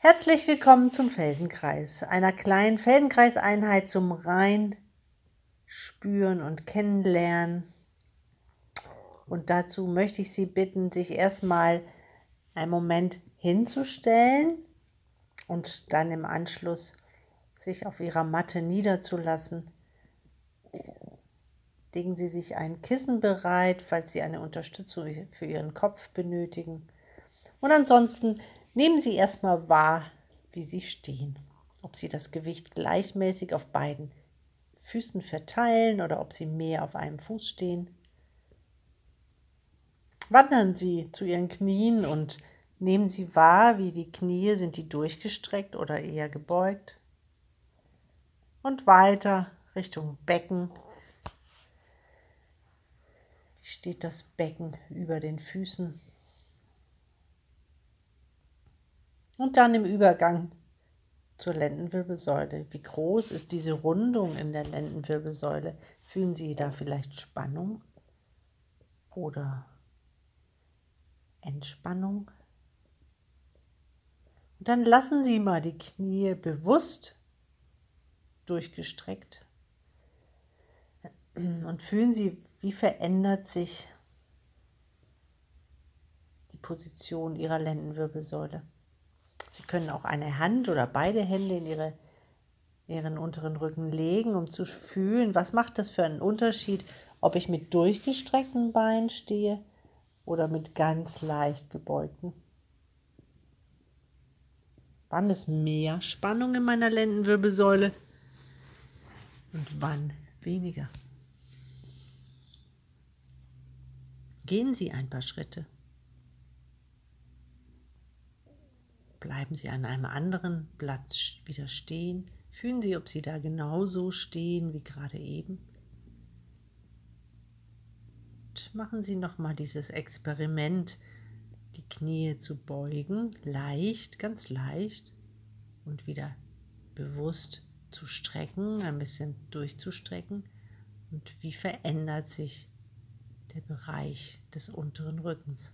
Herzlich willkommen zum Feldenkreis, einer kleinen Feldenkreiseinheit zum Reinspüren und Kennenlernen. Und dazu möchte ich Sie bitten, sich erstmal einen Moment hinzustellen und dann im Anschluss sich auf Ihrer Matte niederzulassen. Legen Sie sich ein Kissen bereit, falls Sie eine Unterstützung für Ihren Kopf benötigen. Und ansonsten nehmen Sie erstmal wahr, wie Sie stehen. Ob Sie das Gewicht gleichmäßig auf beiden Füßen verteilen oder ob Sie mehr auf einem Fuß stehen. Wandern Sie zu Ihren Knien und nehmen Sie wahr, wie die Knie, sind die durchgestreckt oder eher gebeugt. Und weiter Richtung Becken. Wie steht das Becken über den Füßen? Und dann im Übergang zur Lendenwirbelsäule. Wie groß ist diese Rundung in der Lendenwirbelsäule? Fühlen Sie da vielleicht Spannung oder Entspannung? Und dann lassen Sie mal die Knie bewusst durchgestreckt und fühlen Sie, wie verändert sich die Position Ihrer Lendenwirbelsäule. Sie können auch eine Hand oder beide Hände in Ihren unteren Rücken legen, um zu fühlen, was macht das für einen Unterschied, ob ich mit durchgestreckten Beinen stehe oder mit ganz leicht gebeugten. Wann ist mehr Spannung in meiner Lendenwirbelsäule und wann weniger? Gehen Sie ein paar Schritte. Bleiben Sie an einem anderen Platz wieder stehen. Fühlen Sie, ob Sie da genauso stehen wie gerade eben. Und machen Sie nochmal dieses Experiment, die Knie zu beugen, leicht, ganz leicht und wieder bewusst zu strecken, ein bisschen durchzustrecken. Und wie verändert sich der Bereich des unteren Rückens?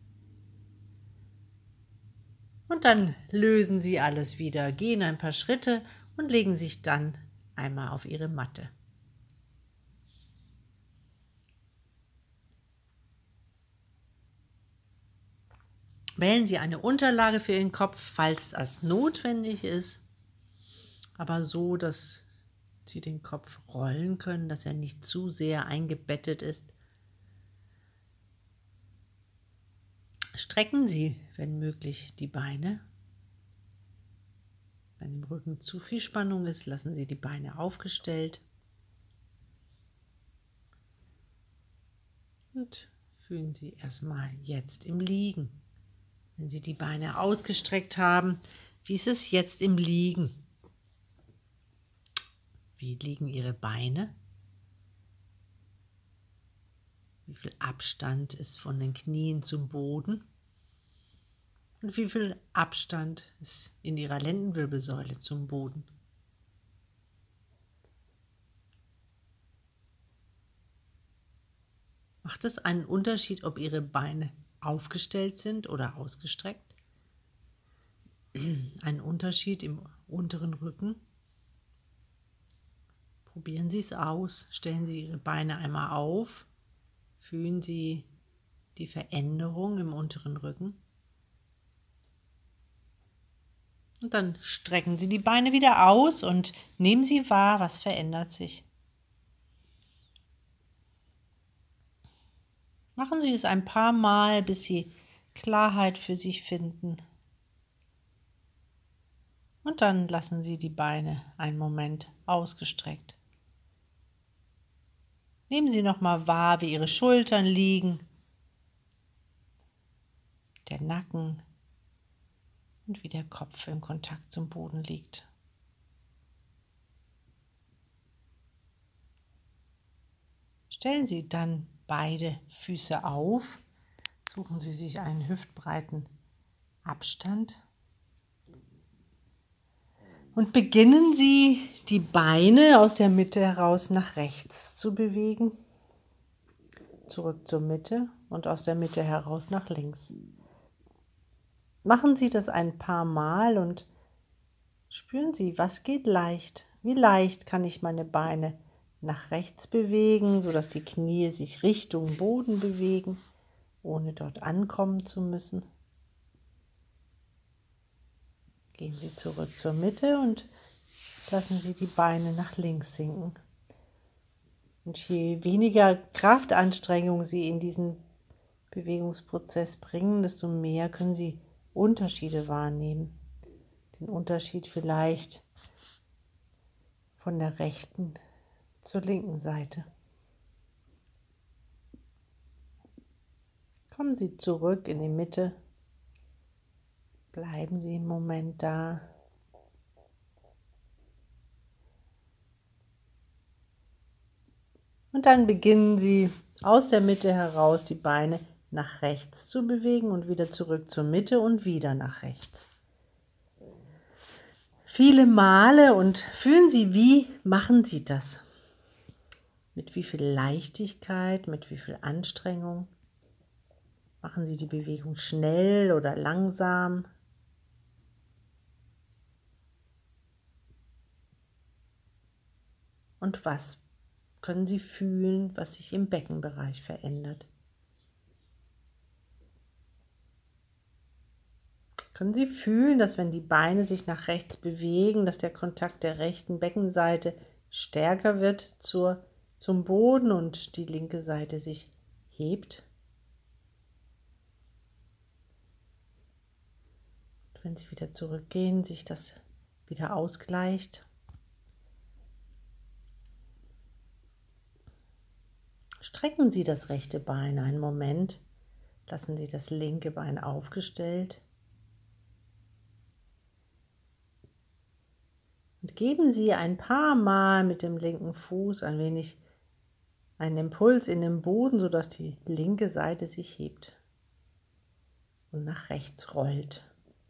Und dann lösen Sie alles wieder, gehen ein paar Schritte und legen sich dann einmal auf Ihre Matte. Wählen Sie eine Unterlage für Ihren Kopf, falls das notwendig ist, aber so, dass Sie den Kopf rollen können, dass er nicht zu sehr eingebettet ist. Strecken Sie, wenn möglich, die Beine. Wenn im Rücken zu viel Spannung ist, lassen Sie die Beine aufgestellt. Und fühlen Sie erstmal jetzt im Liegen. Wenn Sie die Beine ausgestreckt haben, wie ist es jetzt im Liegen? Wie liegen Ihre Beine? Wie viel Abstand ist von den Knien zum Boden? Und wie viel Abstand ist in Ihrer Lendenwirbelsäule zum Boden? Macht es einen Unterschied, ob Ihre Beine aufgestellt sind oder ausgestreckt? Ein Unterschied im unteren Rücken? Probieren Sie es aus. Stellen Sie Ihre Beine einmal auf. Fühlen Sie die Veränderung im unteren Rücken. Und dann strecken Sie die Beine wieder aus und nehmen Sie wahr, was verändert sich. Machen Sie es ein paar Mal, bis Sie Klarheit für sich finden. Und dann lassen Sie die Beine einen Moment ausgestreckt. Nehmen Sie nochmal wahr, wie Ihre Schultern liegen, der Nacken und wie der Kopf im Kontakt zum Boden liegt. Stellen Sie dann beide Füße auf, suchen Sie sich einen hüftbreiten Abstand und beginnen Sie, die Beine aus der Mitte heraus nach rechts zu bewegen, zurück zur Mitte und aus der Mitte heraus nach links. Machen Sie das ein paar Mal und spüren Sie, was geht leicht. Wie leicht kann ich meine Beine nach rechts bewegen, sodass die Knie sich Richtung Boden bewegen, ohne dort ankommen zu müssen. Gehen Sie zurück zur Mitte und lassen Sie die Beine nach links sinken. Und je weniger Kraftanstrengung Sie in diesen Bewegungsprozess bringen, desto mehr können Sie Unterschiede wahrnehmen. Den Unterschied vielleicht von der rechten zur linken Seite. Kommen Sie zurück in die Mitte. Bleiben Sie im Moment da. Und dann beginnen Sie aus der Mitte heraus die Beine nach rechts zu bewegen und wieder zurück zur Mitte und wieder nach rechts. Viele Male und fühlen Sie, wie machen Sie das? Mit wie viel Leichtigkeit, mit wie viel Anstrengung? Machen Sie die Bewegung schnell oder langsam? Und was können Sie fühlen, was sich im Beckenbereich verändert? Können Sie fühlen, dass wenn die Beine sich nach rechts bewegen, dass der Kontakt der rechten Beckenseite stärker wird zum Boden und die linke Seite sich hebt? Und wenn Sie wieder zurückgehen, sich das wieder ausgleicht. Strecken Sie das rechte Bein einen Moment, lassen Sie das linke Bein aufgestellt und geben Sie ein paar Mal mit dem linken Fuß ein wenig einen Impuls in den Boden, sodass die linke Seite sich hebt und nach rechts rollt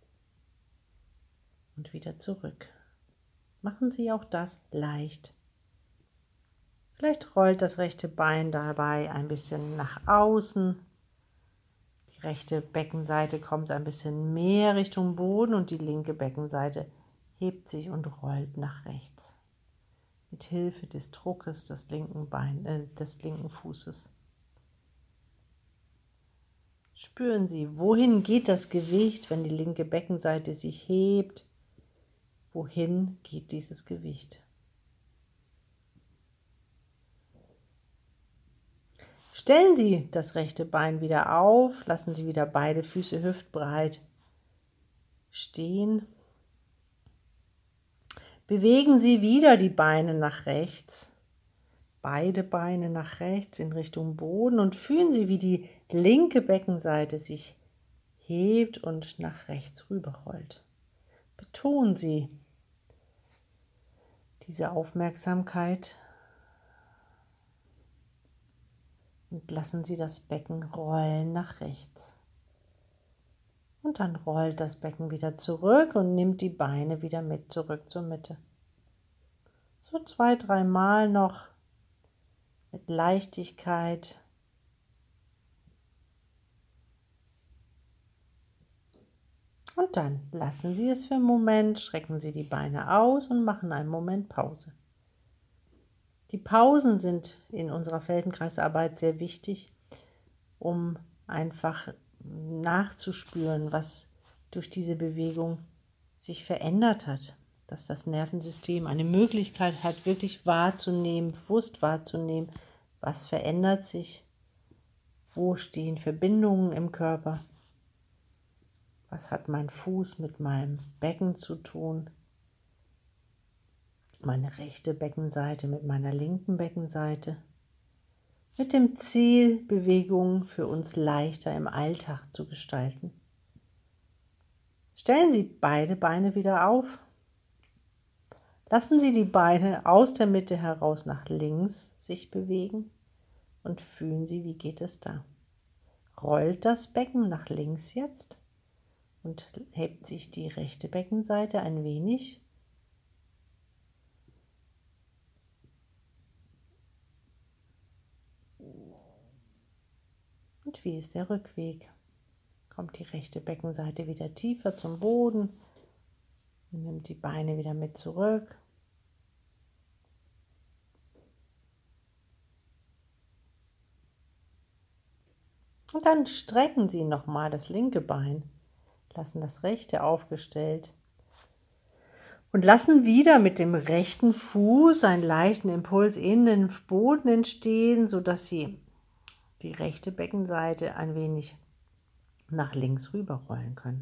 und wieder zurück. Machen Sie auch das leicht. Vielleicht rollt das rechte Bein dabei ein bisschen nach außen. Die rechte Beckenseite kommt ein bisschen mehr Richtung Boden und die linke Beckenseite hebt sich und rollt nach rechts. Mit Hilfe des Druckes des linken Fußes. Spüren Sie, wohin geht das Gewicht, wenn die linke Beckenseite sich hebt? Wohin geht dieses Gewicht? Stellen Sie das rechte Bein wieder auf, lassen Sie wieder beide Füße hüftbreit stehen. Bewegen Sie wieder die Beine nach rechts, beide Beine nach rechts in Richtung Boden und fühlen Sie, wie die linke Beckenseite sich hebt und nach rechts rüberrollt. Betonen Sie diese Aufmerksamkeit und lassen Sie das Becken rollen nach rechts. Und dann rollt das Becken wieder zurück und nimmt die Beine wieder mit zurück zur Mitte. So 2, 3 Mal noch mit Leichtigkeit. Und dann lassen Sie es für einen Moment, strecken Sie die Beine aus und machen einen Moment Pause. Die Pausen sind in unserer Feldenkreisarbeit sehr wichtig, um einfach nachzuspüren, was durch diese Bewegung sich verändert hat, dass das Nervensystem eine Möglichkeit hat, wirklich wahrzunehmen, bewusst wahrzunehmen, was verändert sich, wo stehen Verbindungen im Körper, was hat mein Fuß mit meinem Becken zu tun, meine rechte Beckenseite mit meiner linken Beckenseite, mit dem Ziel, Bewegungen für uns leichter im Alltag zu gestalten. Stellen Sie beide Beine wieder auf. Lassen Sie die Beine aus der Mitte heraus nach links sich bewegen und fühlen Sie, wie geht es da. Rollt das Becken nach links jetzt und hebt sich die rechte Beckenseite ein wenig. Und wie ist der Rückweg? Kommt die rechte Beckenseite wieder tiefer zum Boden. Nimmt die Beine wieder mit zurück. Und dann strecken Sie nochmal das linke Bein, lassen das rechte aufgestellt und lassen wieder mit dem rechten Fuß einen leichten Impuls in den Boden entstehen, sodass Sie die rechte Beckenseite ein wenig nach links rüberrollen können.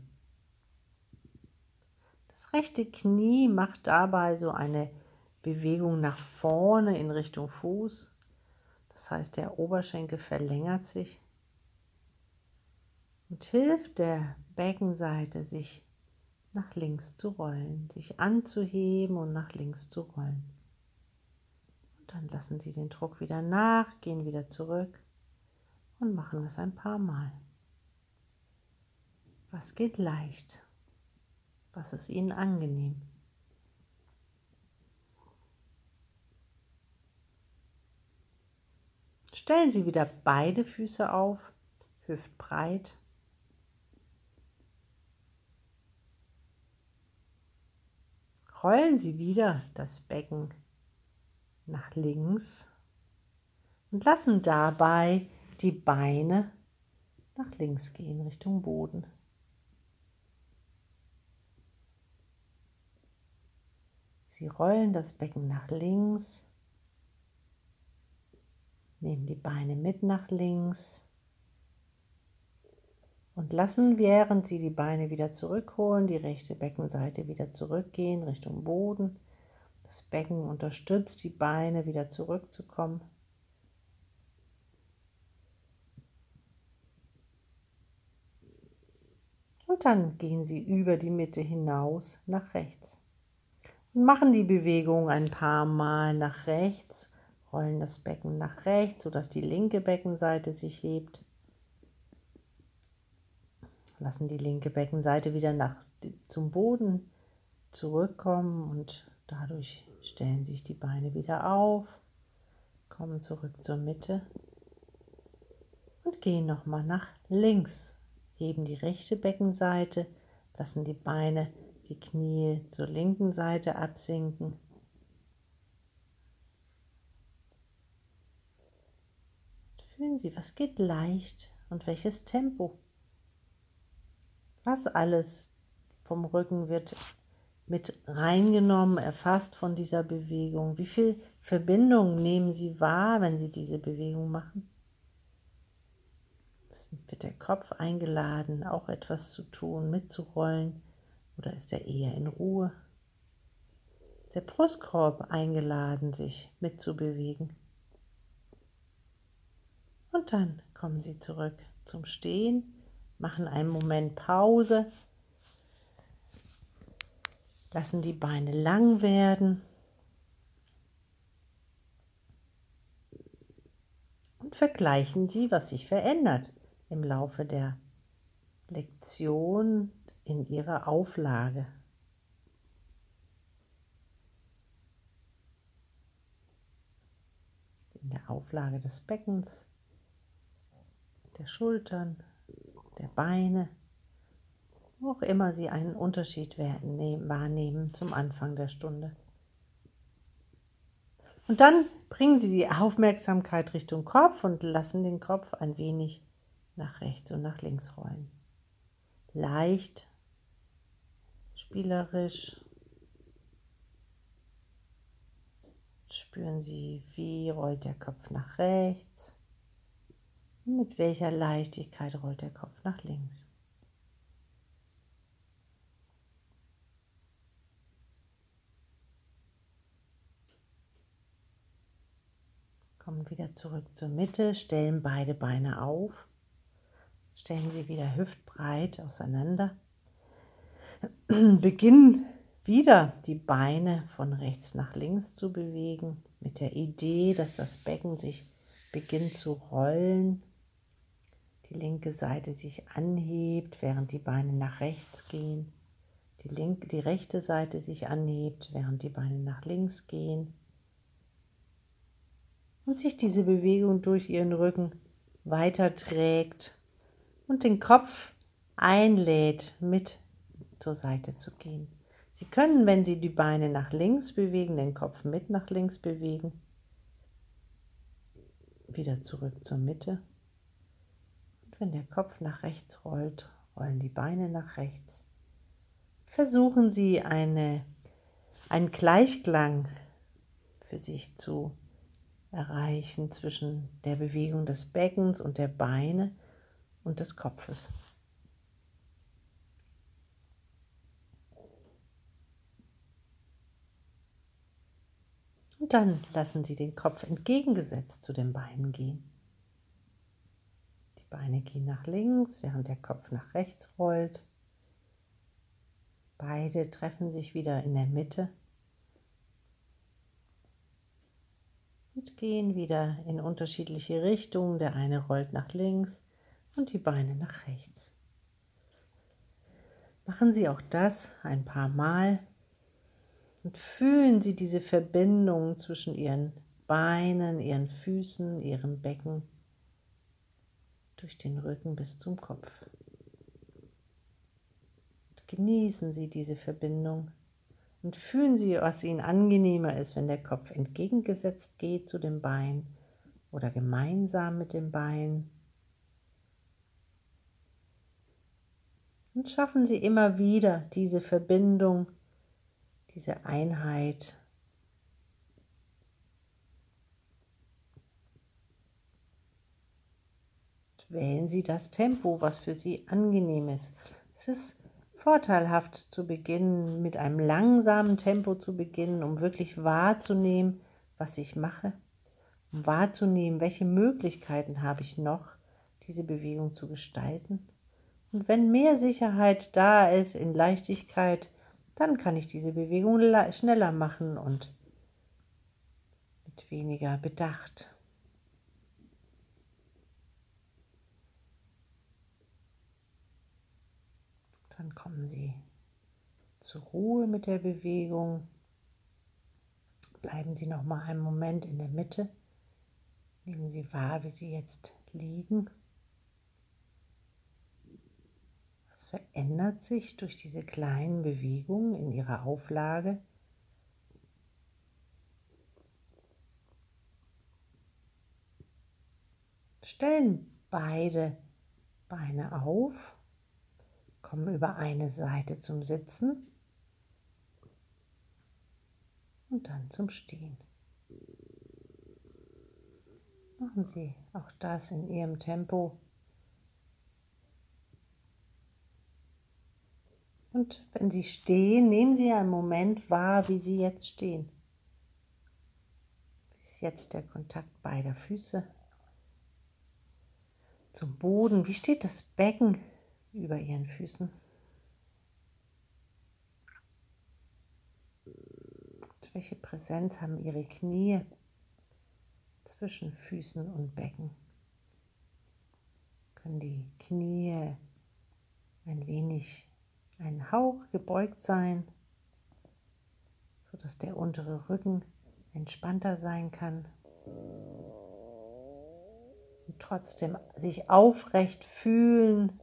Das rechte Knie macht dabei so eine Bewegung nach vorne in Richtung Fuß. Das heißt, der Oberschenkel verlängert sich und hilft der Beckenseite, sich nach links zu rollen, sich anzuheben und nach links zu rollen. Und dann lassen Sie den Druck wieder nach, gehen wieder zurück und machen es ein paar Mal. Was geht leicht? Was ist Ihnen angenehm? Stellen Sie wieder beide Füße auf, hüftbreit. Rollen Sie wieder das Becken nach links und lassen dabei die Beine nach links gehen, Richtung Boden. Sie rollen das Becken nach links, nehmen die Beine mit nach links und lassen, während Sie die Beine wieder zurückholen, die rechte Beckenseite wieder zurückgehen, Richtung Boden. Das Becken unterstützt die Beine, wieder zurückzukommen. Und dann gehen Sie über die Mitte hinaus nach rechts. Und machen die Bewegung ein paar Mal nach rechts, rollen das Becken nach rechts, sodass die linke Beckenseite sich hebt. Lassen die linke Beckenseite wieder zum Boden zurückkommen und dadurch stellen sich die Beine wieder auf, kommen zurück zur Mitte und gehen nochmal nach links. Heben die rechte Beckenseite, lassen die Beine, die Knie zur linken Seite absinken. Fühlen Sie, was geht leicht und welches Tempo. Was alles vom Rücken wird mit reingenommen, erfasst von dieser Bewegung. Wie viel Verbindung nehmen Sie wahr, wenn Sie diese Bewegung machen? Wird der Kopf eingeladen, auch etwas zu tun, mitzurollen, oder ist er eher in Ruhe? Ist der Brustkorb eingeladen, sich mitzubewegen? Und dann kommen Sie zurück zum Stehen, machen einen Moment Pause, lassen die Beine lang werden und vergleichen Sie, was sich verändert im Laufe der Lektion in Ihrer Auflage. In der Auflage des Beckens, der Schultern, der Beine, wo auch immer Sie einen Unterschied wahrnehmen zum Anfang der Stunde. Und dann bringen Sie die Aufmerksamkeit Richtung Kopf und lassen den Kopf ein wenig nach rechts und nach links rollen. Leicht, spielerisch. Spüren Sie, wie rollt der Kopf nach rechts und mit welcher Leichtigkeit rollt der Kopf nach links. Kommen wieder zurück zur Mitte, stellen beide Beine auf, stellen sie wieder hüftbreit auseinander. Beginnen wieder die Beine von rechts nach links zu bewegen, mit der Idee, dass das Becken sich beginnt zu rollen, die linke Seite sich anhebt, während die Beine nach rechts gehen, die rechte Seite sich anhebt, während die Beine nach links gehen. Und sich diese Bewegung durch Ihren Rücken weiterträgt und den Kopf einlädt, mit zur Seite zu gehen. Sie können, wenn Sie die Beine nach links bewegen, den Kopf mit nach links bewegen, wieder zurück zur Mitte. Und wenn der Kopf nach rechts rollt, rollen die Beine nach rechts. Versuchen Sie einen Gleichklang für sich zu erreichen zwischen der Bewegung des Beckens und der Beine und des Kopfes. Und dann lassen Sie den Kopf entgegengesetzt zu den Beinen gehen. Die Beine gehen nach links, während der Kopf nach rechts rollt. Beide treffen sich wieder in der Mitte und gehen wieder in unterschiedliche Richtungen. Der eine rollt nach links und die Beine nach rechts. Machen Sie auch das ein paar Mal und fühlen Sie diese Verbindung zwischen Ihren Beinen, Ihren Füßen, Ihrem Becken durch den Rücken bis zum Kopf. Genießen Sie diese Verbindung und fühlen Sie, was Ihnen angenehmer ist, wenn der Kopf entgegengesetzt geht zu dem Bein oder gemeinsam mit dem Bein. Und schaffen Sie immer wieder diese Verbindung, diese Einheit. Wählen Sie das Tempo, was für Sie angenehm ist. Es ist vorteilhaft zu beginnen, mit einem langsamen Tempo zu beginnen, um wirklich wahrzunehmen, was ich mache, um wahrzunehmen, welche Möglichkeiten habe ich noch, diese Bewegung zu gestalten. Und wenn mehr Sicherheit da ist, in Leichtigkeit, dann kann ich diese Bewegung schneller machen und mit weniger Bedacht. Dann kommen Sie zur Ruhe mit der Bewegung. Bleiben Sie noch mal einen Moment in der Mitte. Nehmen Sie wahr, wie Sie jetzt liegen. Was verändert sich durch diese kleinen Bewegungen in Ihrer Auflage? Stellen beide Beine auf, kommen über eine Seite zum Sitzen und dann zum Stehen. Machen Sie auch das in Ihrem Tempo. Und wenn Sie stehen, nehmen Sie einen Moment wahr, wie Sie jetzt stehen. Wie ist jetzt der Kontakt beider Füße zum Boden? Wie steht das Becken über Ihren Füßen? Und welche Präsenz haben Ihre Knie zwischen Füßen und Becken? Können die Knie einen Hauch gebeugt sein, sodass der untere Rücken entspannter sein kann und trotzdem sich aufrecht fühlen.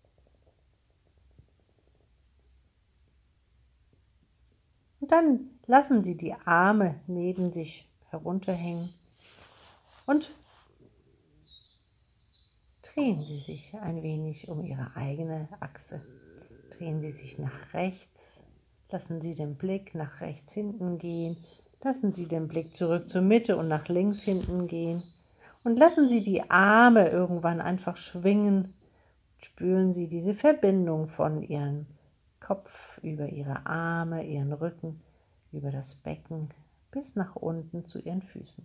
Und dann lassen Sie die Arme neben sich herunterhängen und drehen Sie sich ein wenig um Ihre eigene Achse. Drehen Sie sich nach rechts, lassen Sie den Blick nach rechts hinten gehen, lassen Sie den Blick zurück zur Mitte und nach links hinten gehen und lassen Sie die Arme irgendwann einfach schwingen. Spüren Sie diese Verbindung von Ihrem Kopf über Ihre Arme, Ihren Rücken, über das Becken bis nach unten zu Ihren Füßen.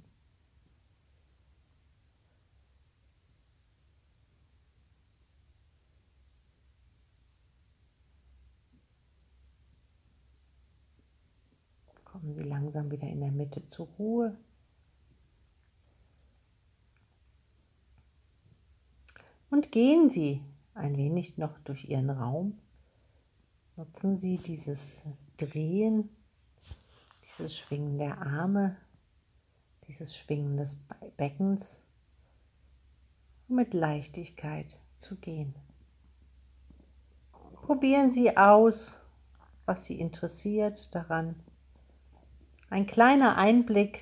Kommen Sie langsam wieder in der Mitte zur Ruhe. Und gehen Sie ein wenig noch durch Ihren Raum. Nutzen Sie dieses Drehen, dieses Schwingen der Arme, dieses Schwingen des Beckens, um mit Leichtigkeit zu gehen. Probieren Sie aus, was Sie interessiert daran. Ein kleiner Einblick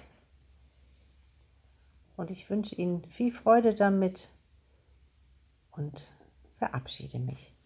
und ich wünsche Ihnen viel Freude damit und verabschiede mich.